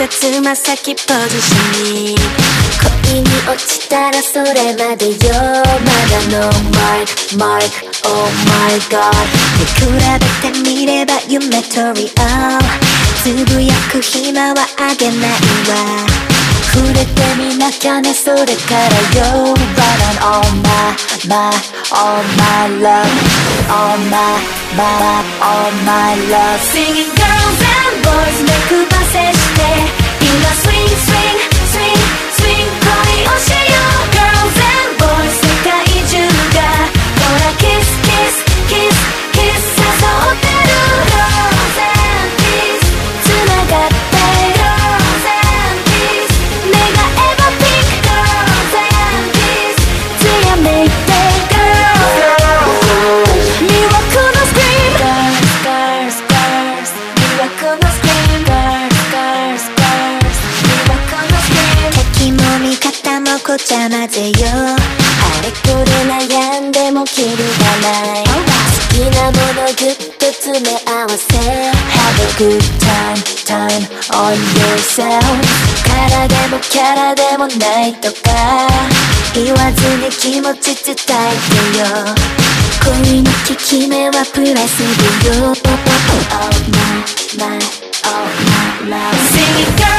つま先ポジショニング。恋に落ちたらそれまでよ。まだのマイクマイク Oh my god。 見比べてみれば夢とリアル。つぶやく暇はあげないわ。触れてみなきゃねそれからよ。 Run on all my love all my love Singing girls and boys 目配せして今 swing swing swing swing 恋をしよう Girls and boys 世界中がほら kiss kiss kiss kiss 誘ってる Girls and kiss つながって Girls and kiss 目がエヴァピンク Girls and kiss つやめいて Girls魅惑のスクリーム Girls girls girls 魅惑のスクリーム Girls girls girls 魅惑のスクリーム敵も味方もごちゃ混ぜよ。あれこれ悩んでもキリがない。好きなものぎゅっと詰め合わせ Have a good time on yourself。 からでもキャラでもないとか言わずに気持ち伝えてよ。恋の効き目はプラスでよ。 Oh my love Singing girl